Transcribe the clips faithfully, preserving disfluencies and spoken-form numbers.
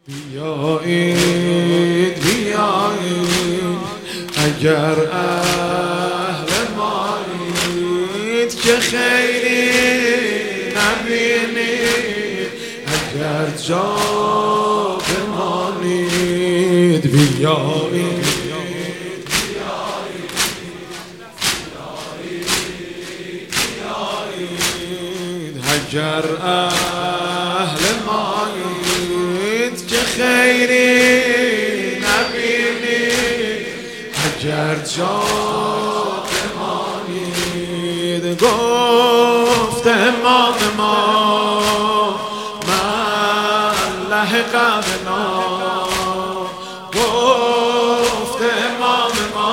بیایید بیایید اگر اهل مایید که خیری نبینید، اگر جا بمانید. بیایید اگر اهل مایید که خیری نبینید، اگر جا بمانید. گفت امام ما من لحق بنا، گفت امام ما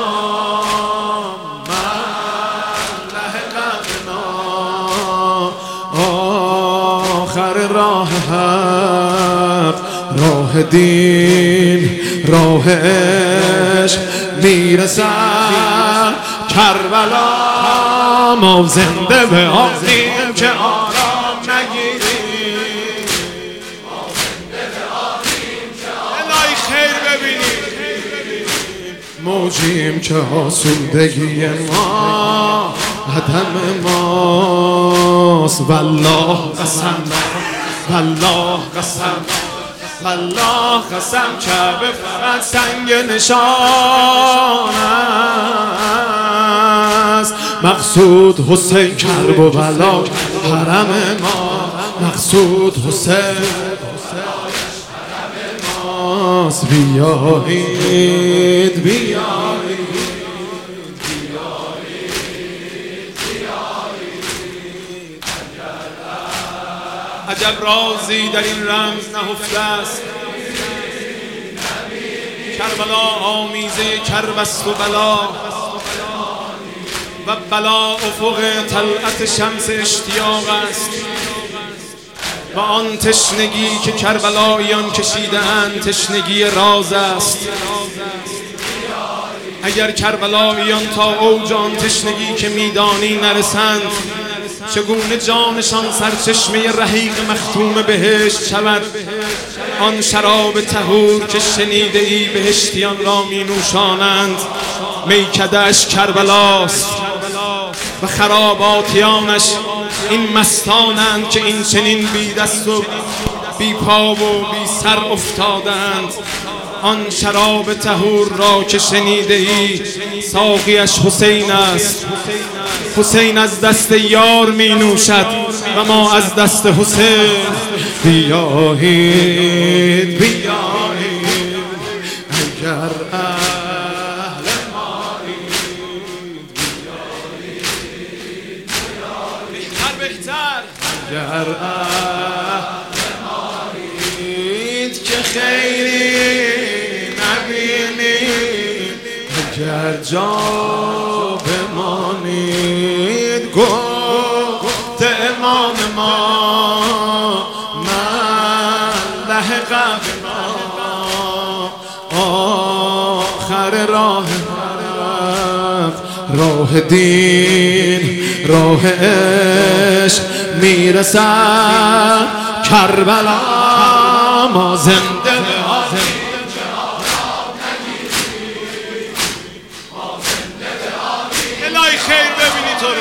من لحق بنا. آخر راه حق، راه دین، راه عشق میرسد کربلا. ما زنده به آنیم که آرام نگیریم، ما زنده به آنیم که الهی خیر ببینیم. موجیم که آسودگی ما عدم ماست. والله قسم، والله قسم، والله قسم کعبه فقط سنگ نشان است. مقصود حسین کرب و بلا حرم ما، مقصود حسین حرم ماست. بیایید بیایید عجب رازی در این رمز نهفته است. کربلا آمیزه کرب است و بلا، و بلا افق طلعت شمس اشتیاق است. و آن تشنگی که کربلاییان کشیده‌اند تشنگی راز است. اگر کربلاییان تا اوج آن تشنگی که میدانی نرسند، چگونه جانشان سرچشمه رحیق مختوم بهشت شود؟ آن شراب طهور که شنیده ای بهشتیان را می نوشانند، میکده‌اش کربلاست و خراباتیانش این مستانند که این چنین بی دست و بی پا و بی سر افتادند. آن شراب طهور را که شنیده ای ساقیش حسین است. حسین از دست یار می نوشد و ما از دست حسین. بیایید بیایید اگر اهل مایید، بیایید بهتر بهتر اگر اهل مایید که خیری نبینید، اگر جا بمانید. گفت امام ما من لحق بنا، آخر راه حق، راه دین، راه عشق میرسد کربلا. ما زنده به آنیم که آرام نگیریم، ما زنده به آنیم الهی خیر ببینی تو رو.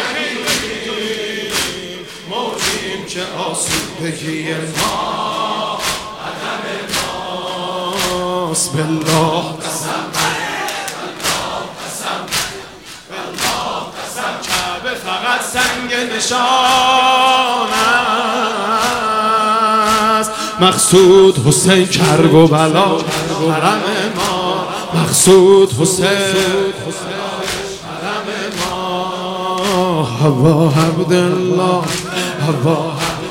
موجیم که آسودگی ما عدم ماست. بالله قسم، بالله قسم، بالله قسم کعبه فقط سنگ نشان است. مقصود حسین کرب و بلا حرم ما، مقصود حسین حرم ما. هوا عبدالله، هوا